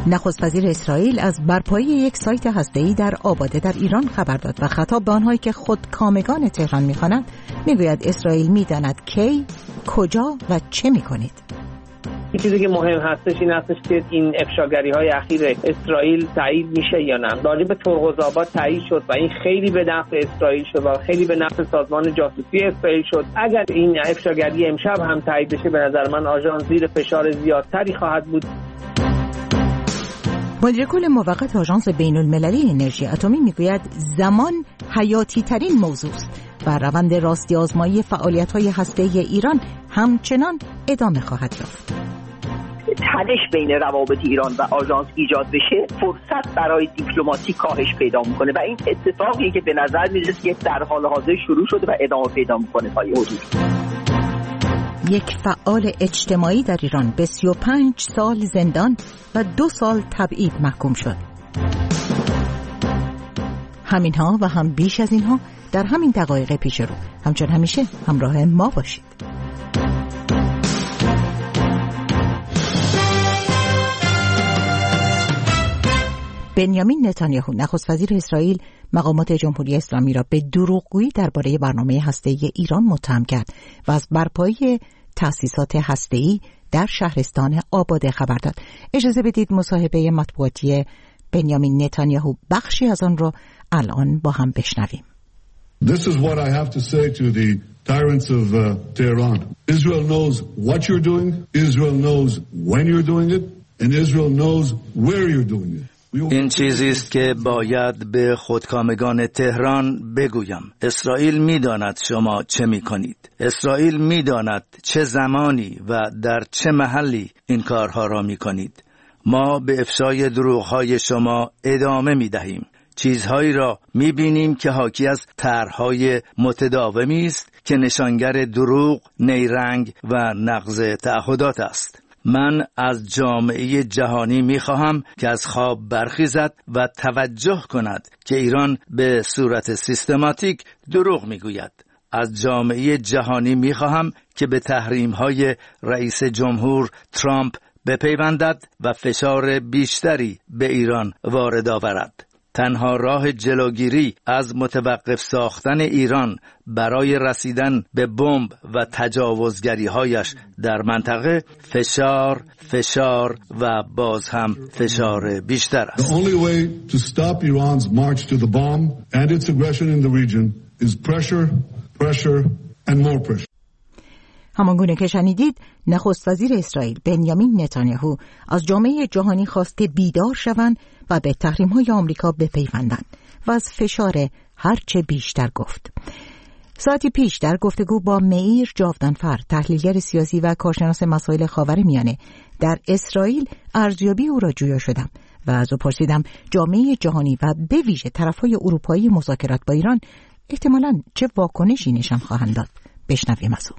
نخست وزیر اسرائیل از برپایی یک سایت هسته‌ای در آباده در ایران خبر داد و خطاب به آنهایی که خودکامگان تهران می‌خوانند میگوید اسرائیل می‌داند کی، کجا و چه می‌کنید. چیزی که مهم هستش این هستش که این افشاگری‌های اخیر اسرائیل تایید میشه یا نه. راجع به ترقزآباد تایید شد و این خیلی به نفع اسرائیل شد و خیلی به نفع سازمان جاسوسی اسرائیل شد. اگر این افشاگری امشب هم تایید بشه به نظر من آژانس زیر فشار زیادتری خواهد بود. مدیر کل موقت آژانس بین‌المللی انرژی اتمی میگوید زمان حیاتی ترین موضوع است و روند راستی آزمایی فعالیت‌های هسته‌ای ایران همچنان ادامه خواهد یافت. تنش بین روابط ایران و آژانس ایجاد بشه، فرصت برای دیپلماسی کاهش پیدا میکنه و این اتفاقی که به نظر میرسه که در حال حاضر شروع شده و ادامه پیدا میکنه تا حدودی. یک فعال اجتماعی در ایران به 35 سال زندان و 2 سال تبعید محکوم شد. همینها و هم بیش از اینها در همین دقایق پیش رو. همچون همیشه همراه ما باشید. بنیامین نتانیاهو نخست وزیر اسرائیل مقامات جمهوری اسلامی را به دروغگویی درباره برنامه هسته‌ای ایران متهم کرد و از برپایی تأسیسات هسته‌ای در شهرستان آباده خبر داد. اجازه بدید مصاحبه مطبوعاتی بنیامین نتانیاهو بخشی از آن را الان با هم بشنویم. This is what I have to say to the tyrants of Tehran. Israel knows what you're doing, Israel knows when you're doing it, and Israel knows where you're doing it. این چیزی است که باید به خودکامگان تهران بگویم. اسرائیل می‌داند شما چه می‌کنید. اسرائیل می‌داند چه زمانی و در چه محلی این کارها را می‌کنید. ما به افشای دروغ‌های شما ادامه می‌دهیم. چیزهایی را می‌بینیم که حاکی از طرح‌های متداومی است که نشانگر دروغ، نیرنگ و نقض تعهدات است. من از جامعه جهانی می‌خواهم که از خواب برخیزد و توجه کند که ایران به صورت سیستماتیک دروغ می‌گوید. از جامعه جهانی می‌خواهم که به تحریم‌های رئیس جمهور ترامپ بپیوندد و فشار بیشتری به ایران وارد آورد. تنها راه جلوگیری از متوقف ساختن ایران برای رسیدن به بمب و تجاوزگری‌هایش در منطقه فشار و باز هم فشار بیشتر است. The only way to stop Iran's march to the bomb and its aggression in the region is pressure and more pressure. همانگونه که شنیدید نخست وزیر اسرائیل بنیامین نتانیاهو از جامعه جهانی خواسته بیدار شوند و به تحریم‌های آمریکا بپیوندند و از فشار هرچه بیشتر گفت. ساعتی پیش در گفتگو با مییر جاودانفر، تحلیلگر سیاسی و کارشناس مسائل خاورمیانه در اسرائیل، ارزیابی او را جویا شدم و از او پرسیدم جامعه جهانی و به ویژه طرف‌های اروپایی مذاکرات با ایران احتمالاً چه واکنشی نشان خواهند داد. بشنویم از او.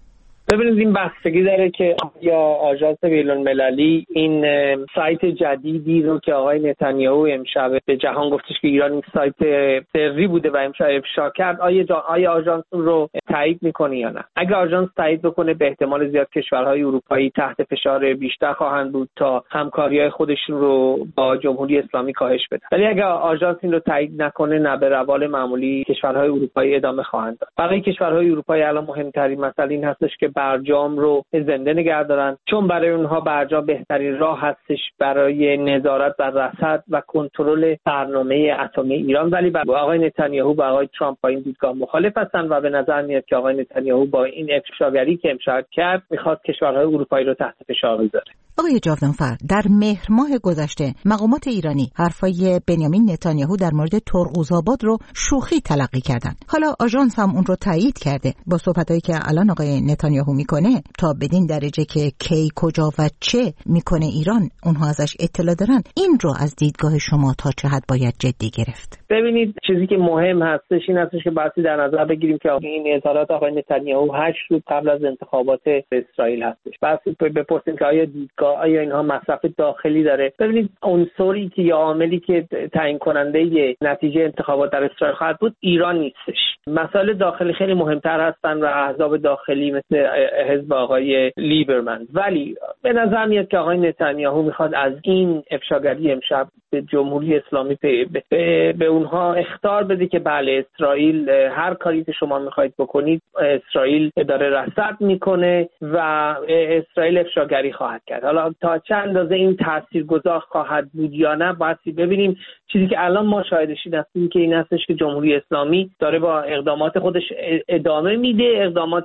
ببینید این بستگی داره که یا آژانس بین‌المللی این سایت جدیدی رو که آقای نتانیاهو امشب به جهان گفتش که ایران این سایت سری بوده و امشب افشا کرد، آیا آژانس رو تایید میکنه یا نه. اگر آژانس تایید بکنه به احتمال زیاد کشورهای اروپایی تحت فشار بیشتر خواهند بود تا همکاری‌های خودشون رو با جمهوری اسلامی کاهش بدن. ولی اگر آژانس این رو تایید نکنه، نه به روال معمولی کشورهای اروپایی ادامه خواهند داد. برای کشورهای اروپایی الان مهمترین مسئله این هستش که برجام رو زنده نگه دارن، چون برای اونها برجام بهترین راه هستش برای نظارت بر رصد و کنترل برنامه اتمی ایران. ولی آقای نتانیاهو و آقای ترامپ با این دیدگاه مخالف هستن و به نظر میاد که آقای نتانیاهو با این افشاگری که امشب کرد میخواد کشورهای اروپایی رو تحت فشار بذاره. آقای جاودانفر، در مهر ماه گذشته مقامات ایرانی حرفای بنیامین نتانیاهو در مورد ترقزآباد رو شوخی تلقی کردن. حالا آژانس هم اون رو تایید کرده. با صحبتایی که الان آقای نتانیاهو میکنه تا بدین درجه که کی، کجا و چه میکنه ایران اونها ازش اطلاع دارن، این رو از دیدگاه شما تا چه حد باید جدی گرفت؟ ببینید چیزی که مهم هستش این هستش که باید در نظر بگیریم که این اظهارات آقای نتانیاهو 8 روز قبل از انتخابات اسرائیل هستش. بس بپرسیم که آیا دیدگاه آیا اینها مصرف داخلی داره. ببینید عنصری که یا عاملی که تعیین کننده نتیجه انتخابات در اسرائیل خواهد بود ایران نیستش. مسائل داخلی خیلی مهمتر هستن و احزاب داخلی مثل حزب آقای لیبرمن. ولی به نظر میاد که آقای نتانیاهو میخواد از این افشاگری امشب به جمهوری اسلامی به اونها اخطار بده که بله اسرائیل هر کاری که شما میخواید بکنید اسرائیل داره رصد میکنه و اسرائیل افشاگری خواهد کرد. حالا تا چه اندازه این تاثیرگذار خواهد بود یا نه باید ببینیم. چیزی که الان ما شاهدش هستیم که این هستش که جمهوری اسلامی داره با اقدامات خودش ادامه میده، اقدامات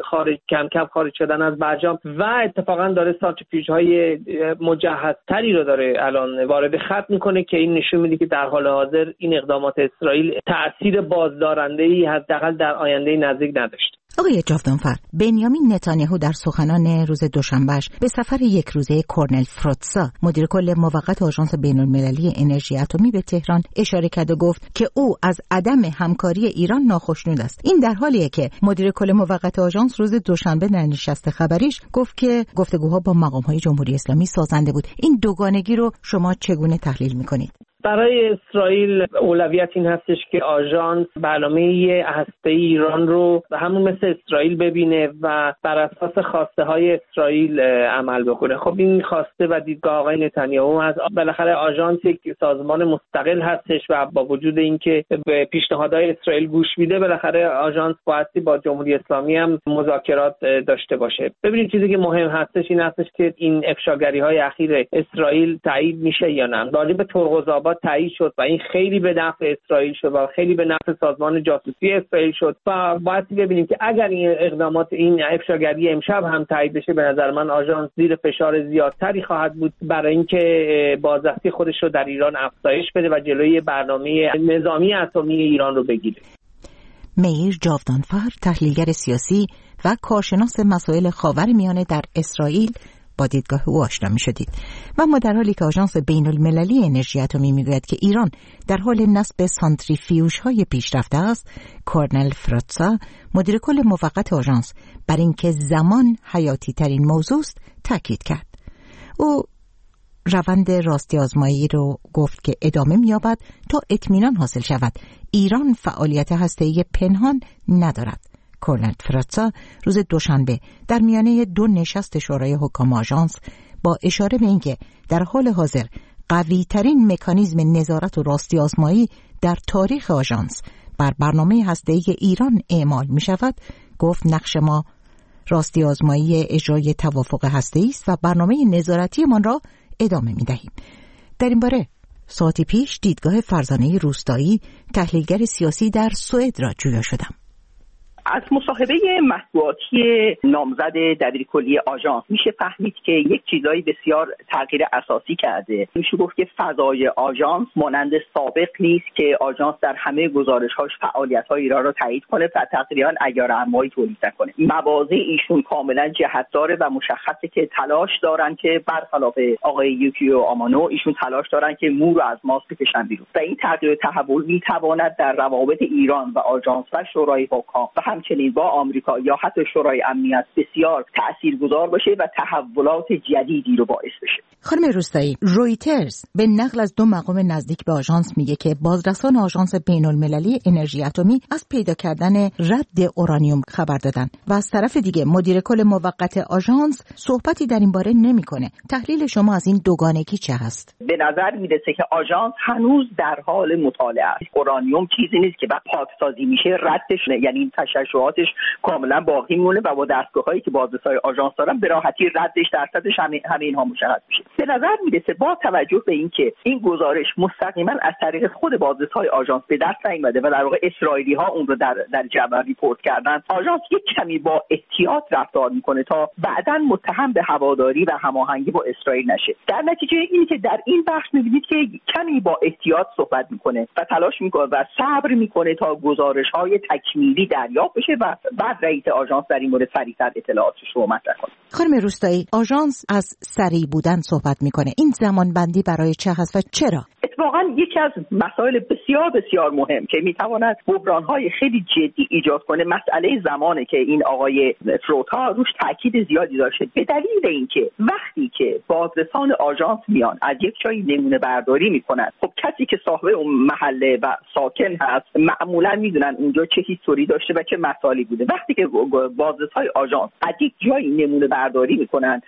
کم کم خارج شدن از برجام و اتفاقا داره سانتریفیوژهای مجهزتری رو داره الان وارد خط میکنه که این نشون میده که در حال حاضر این اقدامات اسرائیل تأثیر بازدارنده‌ای حداقل در آینده نزدیک نداشت. آقای جاودانفر، بنیامین نتانیاهو در سخنان روز دوشنبهش به سفر یک روزه کورنل فروتسا مدیر کل موقت آژانس بین‌المللی انرژی اتمی به تهران اشاره کرد و گفت که او از عدم همکاری ایران ناخشنود است. این در حالیه که مدیر کل موقت آژانس روز دوشنبه در نشست خبریش گفت که گفتگوها با مقام‌های جمهوری اسلامی سازنده بود. این دوگانگی رو شما چگونه تحلیل می‌کنید؟ برای اسرائیل اولویت این هستش که آژانس برنامه هسته‌ای ایران رو همون مثل اسرائیل ببینه و بر اساس خواسته های اسرائیل عمل بکنه. خب این خواسته و دیدگاه آقای نتانیاهو از بالاخره آژانس یک سازمان مستقل هستش و با وجود اینکه به پیشنهادهای اسرائیل گوش میده بالاخره آژانس بایستی با جمهوری اسلامی هم مذاکرات داشته باشه. ببینید چیزی که مهم هستش این هستش که این افشاگری‌های اخیر اسرائیل تایید میشه یا نه. راجع به ترقزآباد تایید شد و این خیلی به نفع اسرائیل شد و خیلی به نفع سازمان جاسوسی اسرائیل شد و باید ببینیم که اگر این اقدامات این افشاگری امشب هم تایید بشه به نظر من آژانس زیر فشار زیادتری خواهد بود برای اینکه بازدستی خودش رو در ایران افزایش بده و جلوی برنامه نظامی اتمی ایران رو بگیره. میر جاودانفر، تحلیلگر سیاسی و کارشناس مسائل خاورمیانه در اسرائیل، با دیدگاه او آشنا می‌شدید. و ما در حالی که آژانس بین‌المللی انرژی اتمی میگوید که ایران در حال نصب سانتریفیوژهای پیشرفته است، کورنل فروتسا مدیر کل موقت آژانس بر اینکه زمان حیاتی ترین موضوع است تاکید کرد. او روند راستی آزمایی رو گفت که ادامه می‌یابد تا اطمینان حاصل شود ایران فعالیت هسته‌ای پنهان ندارد. کورنل فروتسا روز دوشنبه در میانه دو نشست شورای حکام آژانس با اشاره به اینکه در حال حاضر قوی ترین مکانیزم نظارت و راستی آزمایی در تاریخ آژانس بر برنامه هسته‌ای ایران اعمال می شود گفت نقش ما راستی آزمایی اجرای توافق هسته‌ای است و برنامه نظارتی من را ادامه می دهیم. در این باره ساعتی پیش دیدگاه فرزانه روستایی، تحلیلگر سیاسی در سوئد را جویا شدم. از مصاحبه مطبوعاتی نامزد دبیرکلی آژانس میشه فهمید که یک چیزایی بسیار تغییر اساسی کرده. میشه گفت که فضای آژانس مانند سابق نیست که آژانس در همه گزارش‌هاش فعالیت‌های ایران را تایید کنه و تقریباً عیار اعمایی تولید نکنه. مواضع ایشون کاملا جهت‌داره و مشخصه که تلاش دارن که برخلاف آقای یوکیو آمانو ایشون تلاش دارن که مو رو از ماست بکشن بیرون. و این تغییر تحول میتواند در روابط ایران و آژانس و شورای حکام و همچنین با آمریکا یا حتی شورای امنیت بسیار تاثیرگذار باشه و تحولات جدیدی رو باعث بشه. خانم روستایی، رویترز به نقل از دو مقام نزدیک به آژانس میگه که بازرسان آژانس بین‌المللی انرژی اتمی از پیدا کردن رد اورانیوم خبر دادن و از طرف دیگه مدیر کل موقت آژانس صحبتی در این باره نمیکنه. تحلیل شما از این دوگانگی چه هست؟ به نظر میرسه که آژانس هنوز در حال مطالعه است. اورانیوم چیزی نیست که بعد پاکسازی میشه ردش، یعنی تشعشعاتش کاملا باقی میمونه و با دستگاه‌هایی که بازرسای آژانس دارن به راحتی ردش درصدش همه اینها مشخص میشه. به نظر میرسه با توجه به اینکه این گزارش مستقیما از طریق خود بازرسای آژانس به دست نیامده و در واقع اسرائیلی‌ها اون رو در جبهه ریپورت کردن، آژانس یک کمی با احتیاط رفتار میکنه تا بعداً متهم به هواداری و هماهنگی با اسرائیل نشه. در نتیجه اینه که در این بخش می‌بینید که کمی با احتیاط صحبت میکنه و تلاش میکنه و صبر میکنه تا گزارش‌های تکمیلی دریافت بشه و بعد رئیس آژانس در این مورد سریع‌تر اطلاعاتش رو مطرح کنه. خانم روستایی، آژانس از سریع بودن صحبت میکنه. این زمان بندی برای چه هست و چرا؟ اتفاقا یکی از مسائل بسیار بسیار مهم که میتواند بحران‌های خیلی جدی ایجاد کنه مسئله زمانه که این آقای فروتا روش تاکید زیادی داشته، به دلیل اینکه وقتی که بازرسان آژانس میان از یک جایی نمونه برداری میکنن، خب کسی که صاحب اون محله و ساکن هست معمولا میدونن اونجا چه هیستوری داشته و چه مسائلی بوده. وقتی که بازرسای آژانس از یک جایی نمونه برداری میکنن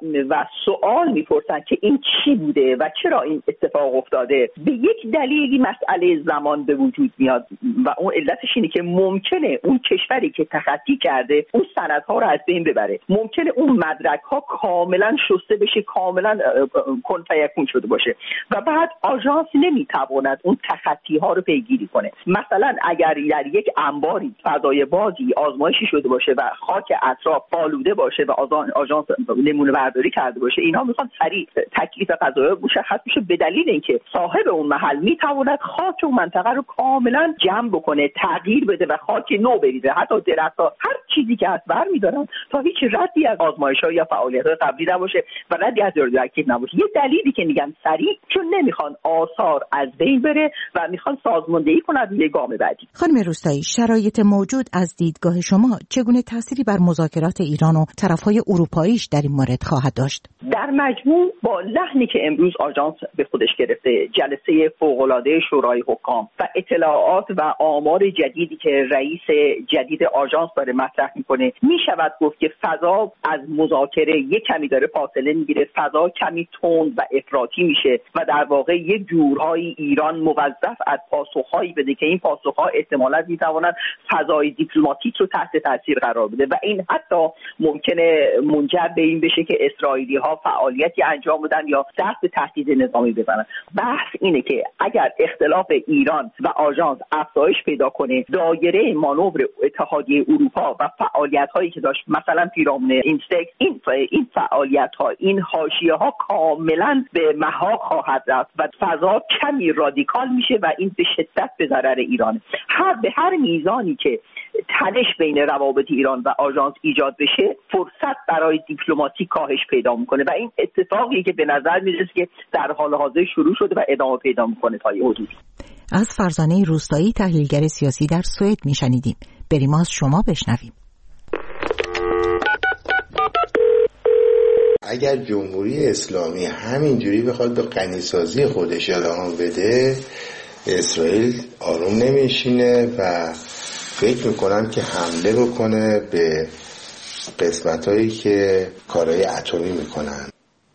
و سوال میپرسن که این چی بوده و چرا این اتفاق افتاده، به یک دلیلی مسئله زمان به وجود میاد و اون علتش اینه که ممکنه اون کشوری که تخطی کرده اون سندها رو از بین ببره، ممکنه اون مدرک ها کاملا شسته بشه، کاملا کن فیکون شده باشه و بعد آژانس نمیتواند اون تخطی ها رو پیگیری کنه. مثلا اگر در یک انباری فضای بازی آزمایشی شده باشه و خاک اطراف آلوده باشه و آژانس نمونه برداری کرده باشه، اینا میخوان سریع تکلیف قضایا مشخص بشه، به دلیل اینکه صاحب اون محل میتواند خاک اون منطقه رو کاملا جمع بکنه، تغییر بده و خاک نو بریزه، حتی درخت‌ها، هر چیزی که هست برمی‌دارن تا هیچ ردی از آزمایش‌ها یا فعالیت‌های قبلی نباشه و ردی از رادیواکتیو نباشه. یه دلیلی که میگن سریع، چون نمیخوان آثار از بین بره و میخوان سازماندهی کنن روی گام بعدی. خانم روستایی، شرایط موجود از دیدگاه شما چگونه تأثیری بر مذاکرات ایران و طرف‌های اروپاییش در این مورد خواهد داشت؟ در مجموع با لحنی که امروز آژانس به خودش گرفته، جلسه فوق‌العاده شورای حکام و اطلاعات و آمار جدیدی که رئیس جدید آژانس داره مطرح میکنه، میشود گفت که فضا از مذاکره یک کمی داره فاصله میگیره، فضا کمی تند و افراطی میشه و در واقع یک جورهایی ایران موظف از پاسخهایی بده که این پاسخها احتمالاً میتوانند فضای دیپلماتیک رو تحت تاثیر قرار بده و این حتی ممکنه منجر به این بشه که اسرائیلی‌ها فعالیتی انجام بدن یا دست به تهدید نظامی بزنن. بحث اینه که اگر اختلاف ایران و آژانس افزایش پیدا کنه، دایره مانور اتحادیه اروپا و فعالیت‌هایی که داشت مثلا پیرامون اینستکس، این فعالیت‌ها، این حاشیه‌ها کاملا به محاق خواهد رفت و فضا کمی رادیکال میشه و این به شدت به ضرر ایران. به هر میزانی که تنش بین روابط ایران و آژانس ایجاد بشه، فرصت برای دیپلماسی کاهش پیدا میکنه و این اتفاقی که به نظر میرسه که در حال حاضر شروع شده و ادامه پیدا میکنه تا یه حدودی. از فرزانه روستایی، تحلیلگر سیاسی در سوئد میشنیدیم. بریم از شما بشنویم. اگر جمهوری اسلامی همینجوری بخواد به غنیسازی خودش ادامه بده، اسرائیل آروم نمیشینه و فکر میکنم که حمله بکنه به قسمتایی که کارهای اتمی میکنن.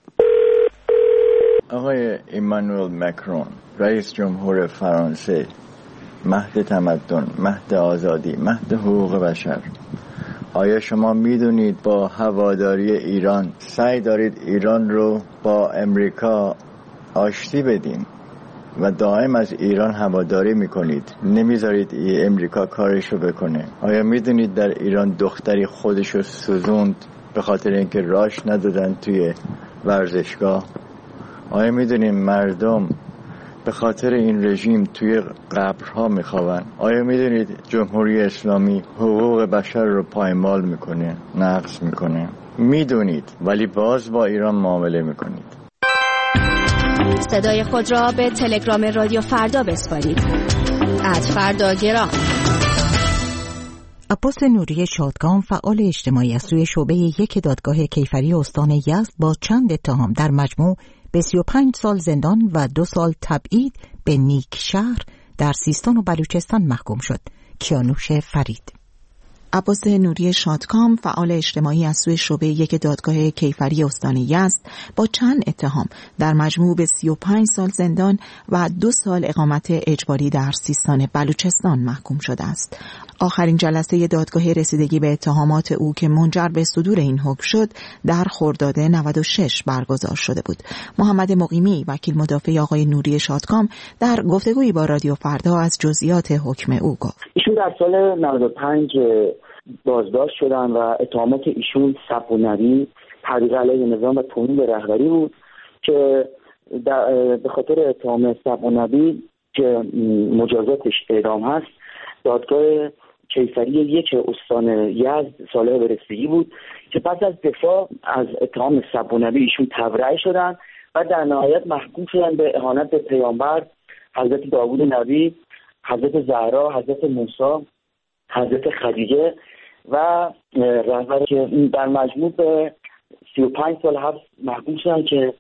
آقای ایمانوئل مکرون، رئیس جمهور فرانسه، مهد تمدن، مهد آزادی، مهد حقوق بشر، آیا شما میدونید با هواداری ایران سعی دارید ایران رو با امریکا آشتی بدین و دائم از ایران هواداری میکنید، نمیذارید امریکا کارشو بکنه؟ آیا میدونید در ایران دختری خودشو سوزوند به خاطر اینکه راش ندادن توی ورزشگاه؟ آیا میدونید مردم به خاطر این رژیم توی قبرها میخوابن؟ آیا میدونید جمهوری اسلامی حقوق بشر رو پایمال میکنه، نقض میکنه؟ میدونید ولی باز با ایران معامله میکنید. صدای خود را به تلگرام رادیو فردا بسپارید. @فرداگرام. عباس نوری شادگام، فعال اجتماعی از سوی شعبه یک دادگاه کیفری استان یزد، با چند اتهام در مجموع به 35 سال زندان و 2 سال تبعید به نیک شهر در سیستان و بلوچستان محکوم شد. کیانوش فرید. عباس نوری شادکام، فعال اجتماعی از سوی شعبه یک دادگاه کیفری استان یزد، با چند اتهام در مجموع به 35 سال زندان و 2 سال اقامت اجباری در سیستان بلوچستان محکوم شده است. آخرین جلسه دادگاه رسیدگی به اتهامات او که منجر به صدور این حکم شد در خرداد 96 برگزار شده بود. محمد مقیمی، وکیل مدافع آقای نوری شادکام، در گفتگویی با رادیو فردا از جزئیات حکم او گفت. ایشون در سال 95 بازداشت شدن و اتهامات ایشون سب و نوی، تحریق علیه نظام و توهین به رهبری بود که به خاطر اتهام سب و نوی که مجازاتش اعدام هست، دادگاه کیفری یک استان یزد صالح به رسیدگی بود که پس از دفاع از اتهام سب و نوی ایشون تبرئه شدن و در نهایت محکوم شدن به اهانت به پیامبر، حضرت داوود نبی، حضرت زهرا، حضرت موسی، حضرت خدیجه و رهبر که در مجموع به 35 سال حبس محکوم شدن که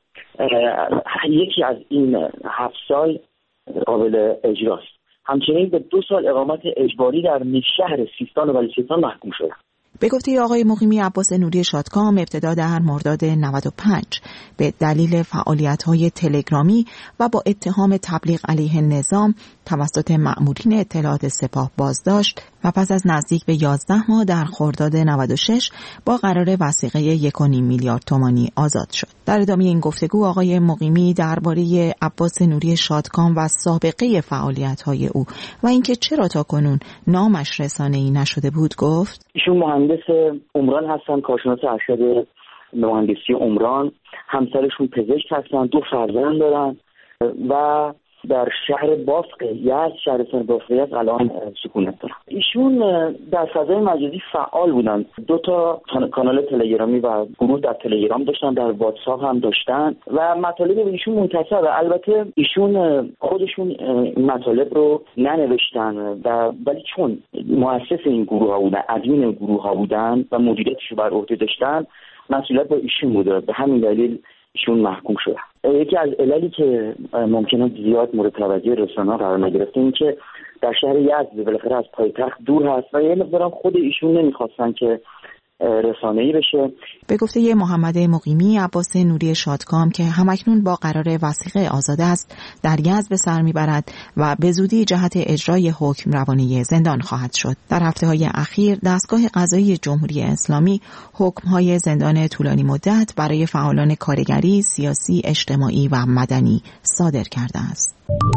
یکی از این 7 سال قابل اجراست. همچنین به 2 سال اقامت اجباری در شهر سیستان و بلوچستان محکوم شدن. به گفته آقای مقیمی، عباس نوری شادکام ابتدا در مرداد 95 به دلیل فعالیت‌های تلگرامی و با اتهام تبلیغ علیه نظام توسط مأمورین اطلاعات سپاه بازداشت و پس از نزدیک به 11 ماه در خرداد 96 با قرار وثیقه 1.5 میلیارد تومانی آزاد شد. در ادامه این گفتگو آقای مقیمی درباره عباس نوری شادکام و سابقه فعالیت‌های او و اینکه چرا تاکنون نامش رسانه‌ای نشده بود گفت: ایشون مهندس عمران هستن، کارشناس ارشد مهندسی عمران، همسرشون پزشک هستن، 2 فرزند دارن و در شهر بافق یزد، شهرستان بافق یزد الان سکونت دارن. ایشون در فضای مجازی فعال بودن، 2 تا کانال تلگرامی و گروه در تلگرام داشتن، در واتساپ هم داشتن و مطالب به ایشون منتشره. البته ایشون خودشون مطالب رو ننوشتن ولی چون مؤسس این گروه ها بودن، ادمین این گروه ها بودن و مدیریتش رو بر عهده داشتن، مسئولیت با ایشون بوده. به همین دلیل ایشون محکوم شدن. یکی از عللی که ممکنه زیاد مورد توجه رسانه‌ها قرار نگرفته این که در شهر یزد بالاخره از پایتخت دور هست و یه مقدارم خود ایشون نمیخواستن که رسانه‌ای بشه. به گفته محمد مقیمی، عباس نوری شادکام که همکنون با قرار وثیقه آزاد است در یزد به سر میبرد و به زودی جهت اجرای حکم روانه زندان خواهد شد. در هفته‌های اخیر دستگاه قضایی جمهوری اسلامی حکم‌های زندان طولانی مدت برای فعالان کارگری، سیاسی، اجتماعی و مدنی صادر کرده است.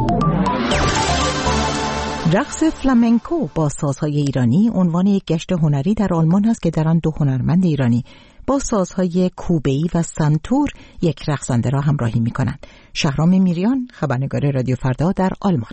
رقص فلامنکو با سازهای ایرانی عنوان یک گشت هنری در آلمان است که در آن 2 هنرمند ایرانی با سازهای کوبه‌ای و سنتور یک رقصنده را همراهی می‌کنند. شهرام میریان، خبرنگار رادیو فردا در آلمان.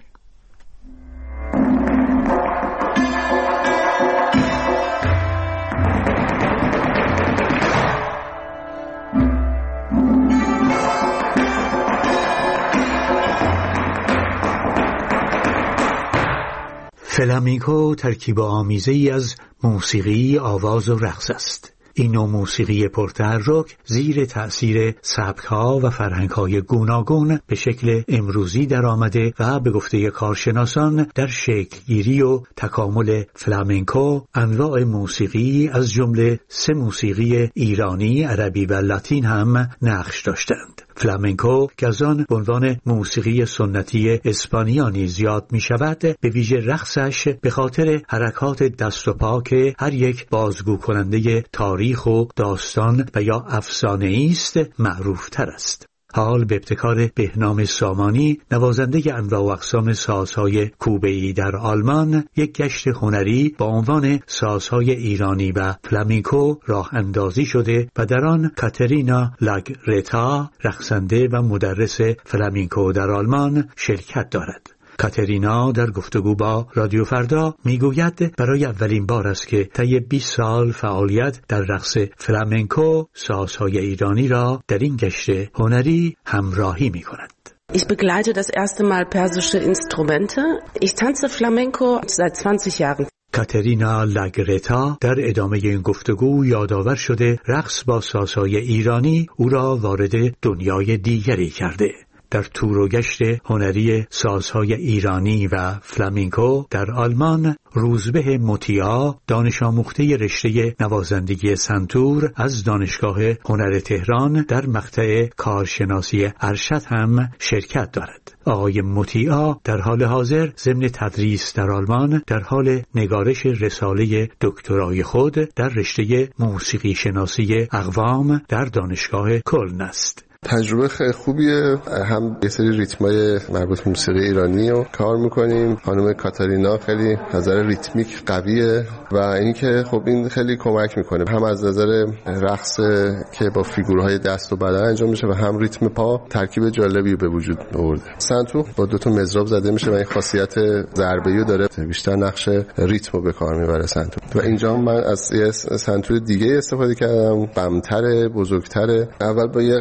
فلامنکو ترکیب آمیزه‌ای از موسیقی، آواز و رقص است. این نوع موسیقی پرتحرک زیر تأثیر سبک‌ها و فرهنگ‌های گوناگون به شکل امروزی در آمده و به گفته کارشناسان در شکل‌گیری و تکامل فلامنکو انواع موسیقی از جمله 3 موسیقی ایرانی، عربی و لاتین هم نقش داشتند. فلامنکو که از آن به عنوان موسیقی سنتی اسپانیا نیز یاد می شود، به ویژه رقصش به خاطر حرکات دست و پا که هر یک بازگو کننده تاریخ و داستان و یا افسانه است معروف تر است. حال به ابتکار بهنام سامانی، نوازنده انواع و اقسام سازهای کوبه‌ای در آلمان، یک گشت هنری با عنوان سازهای ایرانی و فلامنکو راه اندازی شده و در آن کاترینا لاگرتا، رقصنده و مدرس فلامنکو در آلمان، شرکت دارد. کاترینا در گفتگو با رادیو فردا میگوید برای اولین بار است که طی 20 سال فعالیت در رقص فلامنکو سازهای ایرانی را در این گشت هنری همراهی می‌کند. Ich begleite das erste Mal persische Instrumente. Ich tanze Flamenco seit 20 Jahren. کاترینا لاگرتا در ادامه این گفتگو یادآور شده رقص با سازهای ایرانی او را وارد دنیای دیگری کرده. در تور و گشت هنری سازهای ایرانی و فلامنکو در آلمان، روزبه مطیع، دانش آموخته رشته نوازندگی سنتور از دانشگاه هنر تهران در مقطع کارشناسی ارشد هم شرکت دارد. آقای مطیع در حال حاضر ضمن تدریس در آلمان در حال نگارش رساله دکترای خود در رشته موسیقی شناسی اقوام در دانشگاه کلن است. تجربه خیلی خوبیه. هم یه سری ریتمای مربوط به موسیقی ایرانی رو کار میکنیم. خانم کاتارینا خیلی نظر ریتمیک قویه و اینکه خب این خیلی کمک میکنه، هم از نظر رقص که با فیگورهای دست و بدن انجام میشه و هم ریتم پا ترکیب جالبی به وجود آورده. سنتور با 2 تا مضراب زده میشه و این خاصیت ضربه‌ای رو داره، بیشتر نقش ریتم رو به کار میبره سنتور. و اینجا من از یه سنتور دیگه استفاده کردم، بمتره، بزرگتره. اول با یه قطعه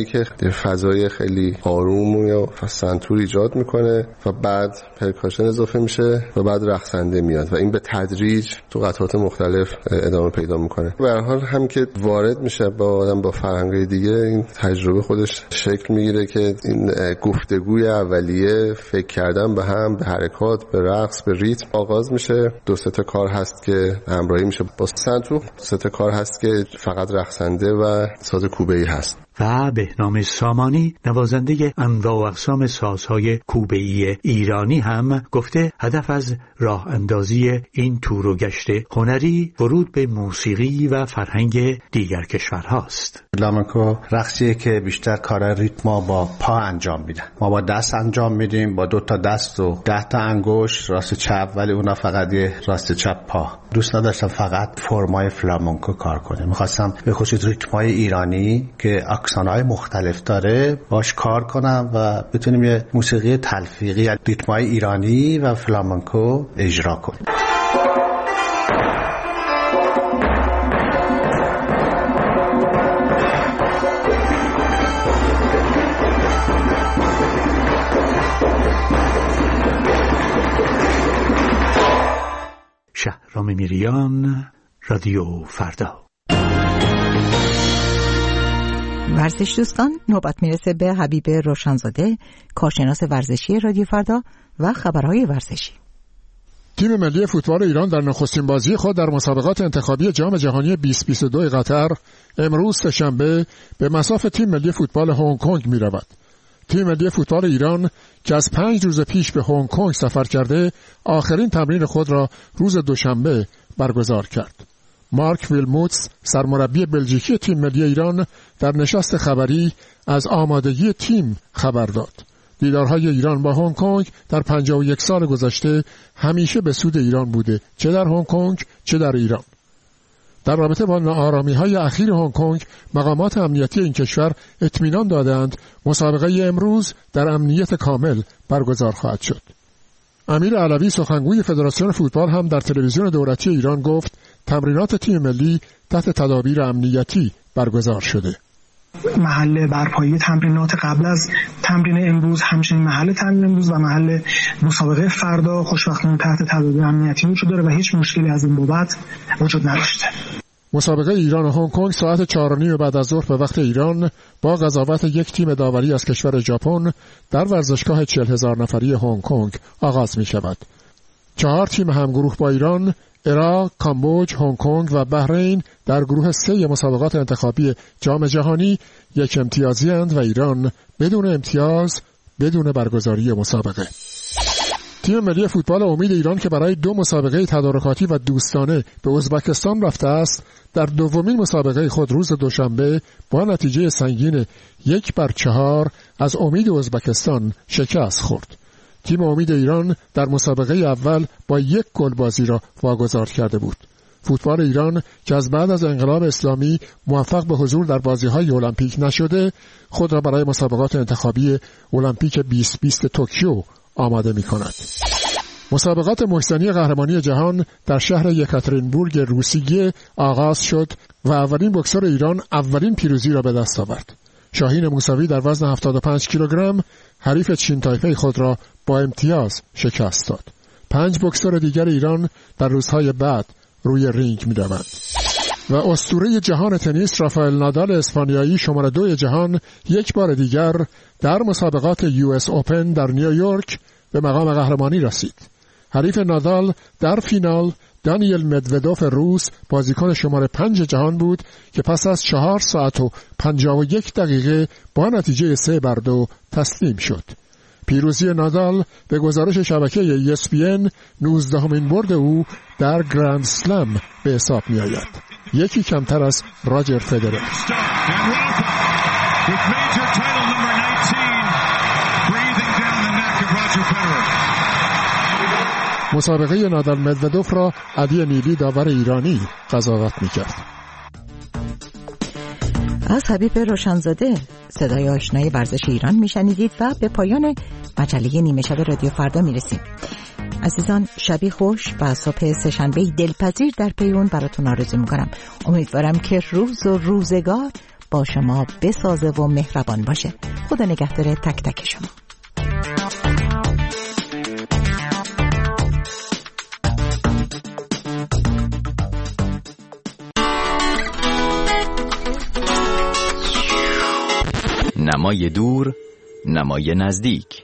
که فضای خیلی آروم و سنتور ایجاد میکنه و بعد پرکاشن اضافه میشه و بعد رقصنده میاد و این به تدریج تو قطعات مختلف ادامه پیدا میکنه. به هر حال هم که وارد میشه با آدم با فرهنگ دیگه، این تجربه خودش شکل میگیره که این گفتگوی اولیه فکر کردن به هم، به حرکات، به رقص، به ریتم آغاز میشه. 2-3 تا کار هست که همراهی میشه با سنتور، 3 تا کار هست که فقط رقصنده و ساز کوبه‌ای هست. و بهنام سامانی نوازنده انواع و اقسام سازهای کوبه‌ای ایرانی هم گفته هدف از راه اندازی این تور و گشت هنری ورود به موسیقی و فرهنگ دیگر کشورهاست. فلامنکو رقصیه که بیشتر کار ریتم با پا انجام میدن. ما با دست انجام میدیم، با 2 تا دست و 10 تا انگشت راست چپ، ولی اونا فقط یه راست چپ پا. دوست نداشتم فقط فرمای فلامنکو کار کنه، میخواستم به خصوص ریتمای ایرانی که اکسانهای مختلف داره باش کار کنم و بتونیم یه موسیقی تلفیقی از ریتمای ایرانی و فلامنکو اجرا کنیم. شهرام میریان، رادیو فردا. ورزش دوستان، نوبت میرسه به حبیب روشنزاده، کارشناس ورزشی رادیو فردا و خبرهای ورزشی. تیم ملی فوتبال ایران در نخستین بازی خود در مسابقات انتخابی جام جهانی 2022 قطر امروز سه‌شنبه به مصاف تیم ملی فوتبال هنگ کنگ می‌رود. تیم ملی فوتبال ایران که از 5 روز پیش به هنگ کنگ سفر کرده، آخرین تمرین خود را روز دوشنبه برگزار کرد. مارک ویلموتس، سرمربی بلژیکی تیم ملی ایران، در نشست خبری از آمادگی تیم خبر داد. دیدارهای ایران با هنگ کنگ در 51 سال گذشته همیشه به سود ایران بوده، چه در هنگ کنگ چه در ایران. در رابطه با ناآرامی‌های اخیر هنگ کنگ، مقامات امنیتی این کشور اطمینان دادند مسابقه امروز در امنیت کامل برگزار خواهد شد. امیر علوی، سخنگوی فدراسیون فوتبال، هم در تلویزیون دولتی ایران گفت تمرینات تیم ملی تحت تدابیر امنیتی برگزار شده. محل برپایی تمرینات قبل از تمرین امروز، همچنین محل تمرین امروز و محل مسابقه فردا خوشبختانه تحت تدابیر امنیتی وجود داره و هیچ مشکلی از این بابت وجود نداشته. مسابقه ایران و هنگ کنگ ساعت 4:30 بعد از ظهر به وقت ایران با قضاوت یک تیم داوری از کشور ژاپن در ورزشگاه 40,000 نفری هنگ کنگ آغاز می شود. 4 تیم همگروه با ایران، عراق، کامبوج، هنگ کنگ و بحرین در گروه 3 مسابقات انتخابی جام جهانی 1 امتیازی اند و ایران بدون امتیاز بدون برگزاری مسابقه. تیم ملی فوتبال امید ایران که برای 2 مسابقه تدارکاتی و دوستانه به ازبکستان رفته است، در دومین مسابقه خود روز دوشنبه با نتیجه سنگین 1-4 از امید ازبکستان شکست خورد. تیم امید ایران در مسابقه اول با 1 گل بازی را واگذار کرده بود. فوتبال ایران که از بعد از انقلاب اسلامی موفق به حضور در بازی‌های المپیک نشده، خود را برای مسابقات انتخابی المپیک 2020 توکیو آماده می‌کند. مسابقات محسنی قهرمانی جهان در شهر یکاترینبورگ روسیه آغاز شد و اولین بوکسور ایران اولین پیروزی را به دست آورد. شاهین موسوی در وزن 75 کیلوگرم حریف چین تایپی خود را با امتیاز شکست داد. 5 بوکسور دیگر ایران در روزهای بعد روی رینگ می‌روند. و اسطوره جهان تنیس رافائل نادال اسپانیایی شماره 2 جهان یک بار دیگر در مسابقات US اوپن در نیویورک به مقام قهرمانی رسید. حریف نادال در فینال دانیل مدودوف روس، بازیکن شماره 5 جهان بود که پس از 4 ساعت و 51 دقیقه با نتیجه 3-2 تسلیم شد. پیروزی نادال به گزارش شبکه ESPN 19مین برد او در گرند سلم به حساب می آید. یکی کمتر از راجر فدرر. مسابقه نادال مدودوف را علی نیلی داور ایرانی قضاوت می‌کرد. از حبیب روشنزاده صدای آشنای ورزش ایران میشنیدید و به پایان مجله نیمه شب رادیو فردا میرسیم. عزیزان، شبی خوش و صبح سه‌شنبه دلپذیر در پیون براتون آرزو میکنم. امیدوارم که روز و روزگار با شما بسازه و مهربان باشه. خدا نگهدار تک تک شما. نمای دور، نمای نزدیک.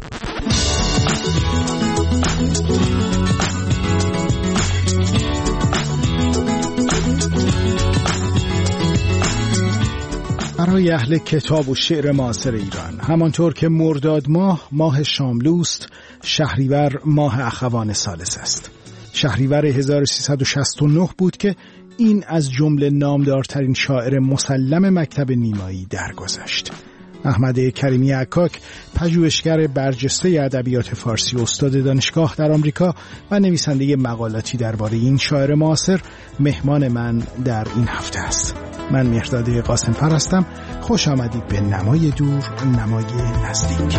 برای اهل کتاب و شعر معاصر ایران، همانطور که مرداد ماه شاملوست، شهریور ماه اخوان ثالث است. شهریور 1369 بود که این از جمله نامدارترین شاعر مسلم مکتب نیمایی درگذشت. احمد کریمی عکاک، پژوهشگر برجسته ادبیات فارسی و استاد دانشگاه در آمریکا و نویسنده مقالاتی درباره این شاعر معاصر، مهمان من در این هفته است. من مهرداد قاسم‌فر هستم. خوش آمدید به نمای دور، نمای نزدیک.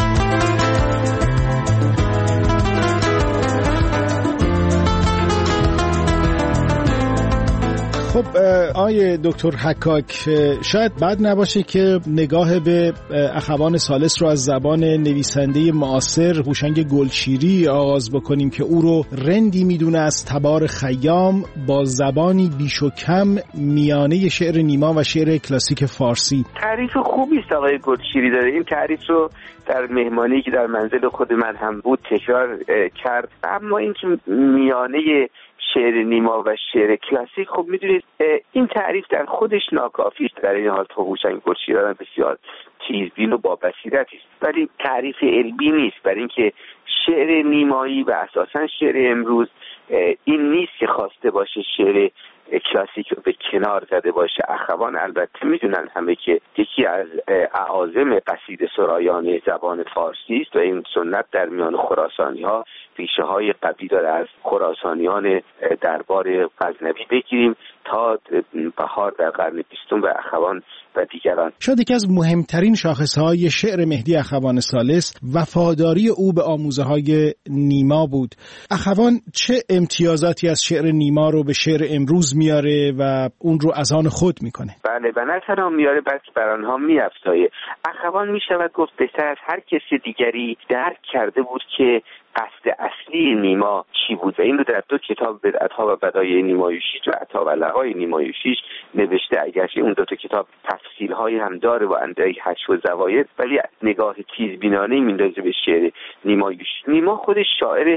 خب آقای دکتر حکاک، شاید بد نباشه که نگاه به اخوان ثالث رو از زبان نویسنده معاصر هوشنگ گلشیری آغاز بکنیم که او رو رندی میدونه از تبار خیام با زبانی بیش و کم میانه شعر نیما و شعر کلاسیک فارسی. تعریف خوبی است آقای گلشیری داره. این تعریف رو در مهمانی که در منزل خود من هم بود تکرار کرد. اما این که میانه شعر نیما و شعر کلاسیک، خب میدونید این تعریف در خودش ناکافی است. در این حال تو هوشنگ گلشیری بسیار تیزبین و با بصیرتی است، ولی تعریف علمی نیست. برای اینکه شعر نیمایی و اساسا شعر امروز این نیست که خواسته باشه شعر کلاسیک رو به کنار زده باشه. اخوان البته میدونن همه که یکی از اعاظم قصیده سرایان زبان فارسی است و این سنت در میان خراسانی ها ریشه های قوی داره. از خراسانیان دربار غزنوی بگیریم تا بهار در قرن 20 و اخوان و دیگران. شاید یکی از مهمترین شاخصهای شعر مهدی اخوان ثالث وفاداری او به آموزه‌های نیما بود. اخوان چه امتیازاتی از شعر نیما رو به شعر امروز میاره و اون رو از آن خود میکنه؟ بله، و نه تنها میاره بلکه بر آنها میافزایه. اخوان میشود گفت بهتر از هر کسی دیگری درک کرده بود که قصد اصلی نیما چی بود و این رو در دو کتاب بدعت‌ها و بدایع نیمای 6 و عطا و لقای نیمای 6 نوشته. اگرچه اون دو تا کتاب تفصیل‌هایی هم داره و اندکی حشو و زواید، ولی نگاه تیزبینانه‌ای میندازه به شعر نیمای 6. نیما خودش شاعر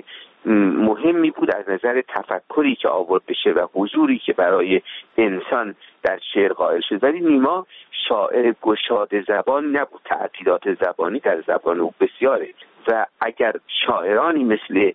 مهمی بود از نظر تفکری که آورد به شعر و حضوری که برای انسان در شعر قائل شد، ولی نیما شاعر گشاد زبان نبود. تعدیلات زبانی در زبان او بسیاره و اگر شاعرانی مثل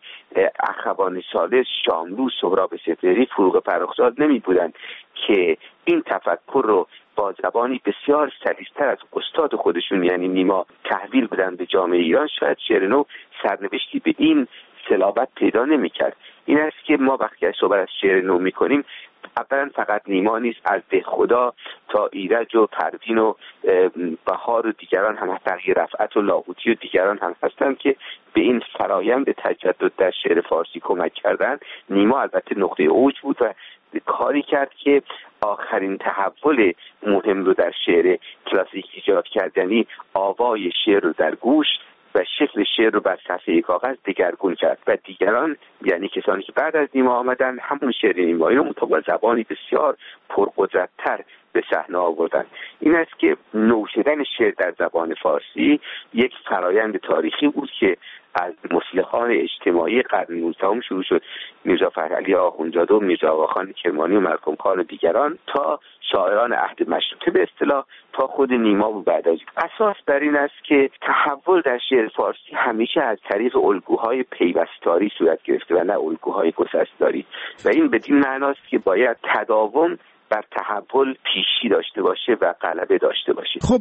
اخوان ثالث، شاملو، سهراب سپهری، فروغ فرخزاد نمی بودند که این تفکر رو با زبانی بسیار سلیس‌تر از استاد خودشون یعنی نیما تحویل بدن به جامعه ایران، شاید شعر نو سرنوشتی به این صلابت پیدا نمی‌کرد. این است که ما وقتی صحبت از شعر نو می‌کنیم اولا فقط نیما نیست، از دهخدا تا ایرج و پروین و بهار و دیگران هم، تغییر رفعت و لاهوتی و دیگران هم هستند که به این فرایند تجدد در شعر فارسی کمک کردن. نیما البته نقطه اوج بود و کاری کرد که آخرین تحول مهم رو در شعر کلاسیک ایجاد کرد، یعنی آوای شعر رو در گوش و شکل شعر رو بر صفحه کاغذ دگرگون کرد و دیگران یعنی کسانی که بعد از نیما آمدن همون شعر نیمایی رو با زبانی بسیار پرقدرت‌تر به صحنه آوردن. این است که نو شدن شعر در زبان فارسی یک فرایند تاریخی بود که از مصلحان اجتماعی قرن 19 شروع شد، میرزا فرعلی آخوندزاده و میرزا آقاخان کرمانی و ملکم خان و دیگران، تا شاعران عهد مشروطه به اصطلاح، تا خود نیما و بعد از اساس بر این است که تحول در شعر فارسی همیشه از طریق الگوهای پیوستاری صورت گرفته و نه الگوهای گسستاری و این بدین معناست که باید تداوم بر تحول پیشی داشته باشه و غلبه داشته باشه. خب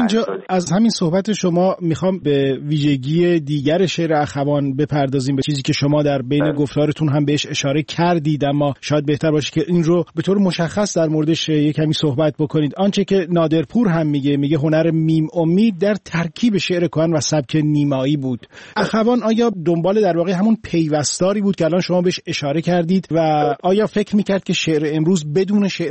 از همین صحبت شما میخوام به ویژگی دیگر شعر اخوان بپردازیم، به چیزی که شما در بین گفتارتون هم بهش اشاره کردید، اما شاید بهتر باشه که این رو به طور مشخص در موردش یک کمی صحبت بکنید. آنچه که نادرپور هم میگه هنر میم امید در ترکیب شعر کهن و سبک نیمایی بود. اخوان آیا دنبال در واقع همون پیوستاری بود که الان شما بهش اشاره کردید و آیا فکر میکرد که شعر امروز بدون شعر